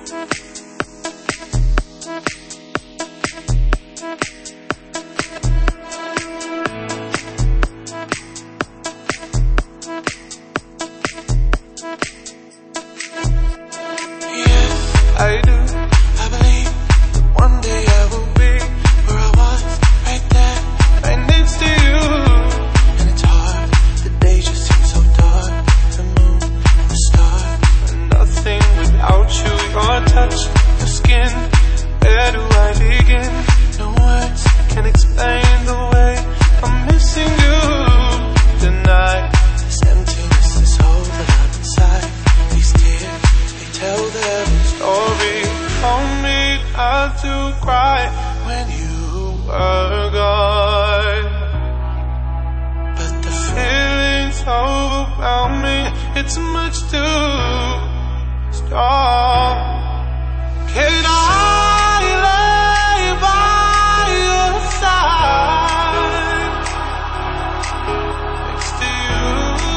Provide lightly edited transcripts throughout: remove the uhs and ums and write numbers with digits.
I do. I believe that one day I will be where I was, right there, right next to you. And it's hard, the days just seem so dark. The moon and the stars are nothing without you. Your touch, your skin, where do I begin? No words can explain the way I'm missing you tonight. This emptiness, this hole that I'm inside. These tears, they tell their story. Told me not to cry when you were gone, but the feelings overwhelm me. It's much too strong. Can I lay by your side next to you?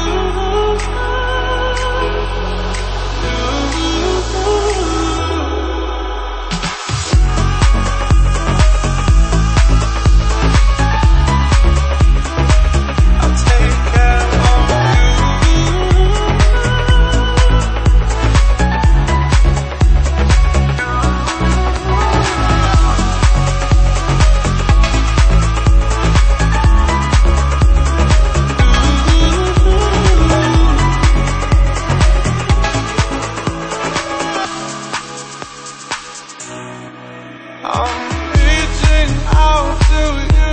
I'm reaching out to you.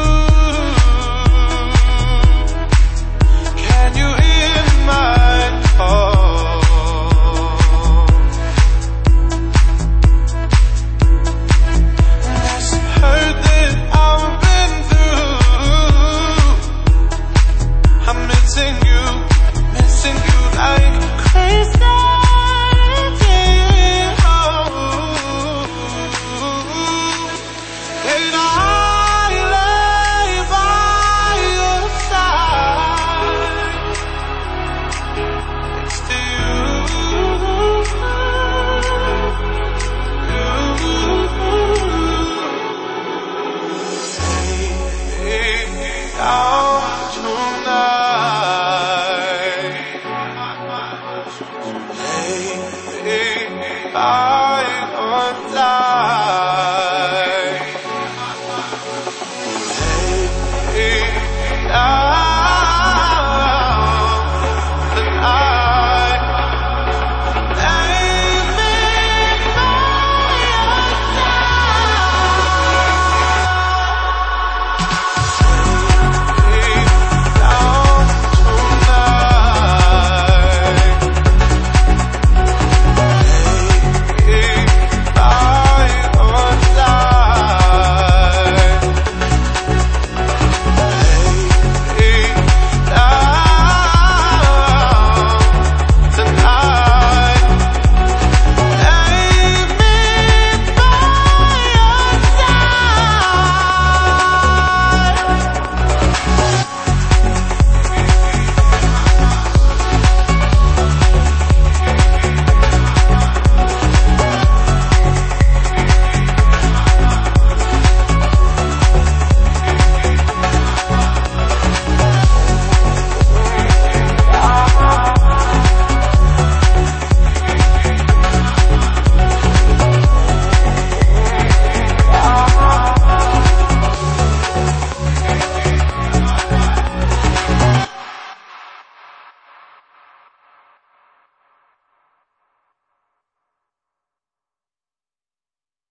Can you hear my call? This hurt that I've been through, I'm missing you like crazy. I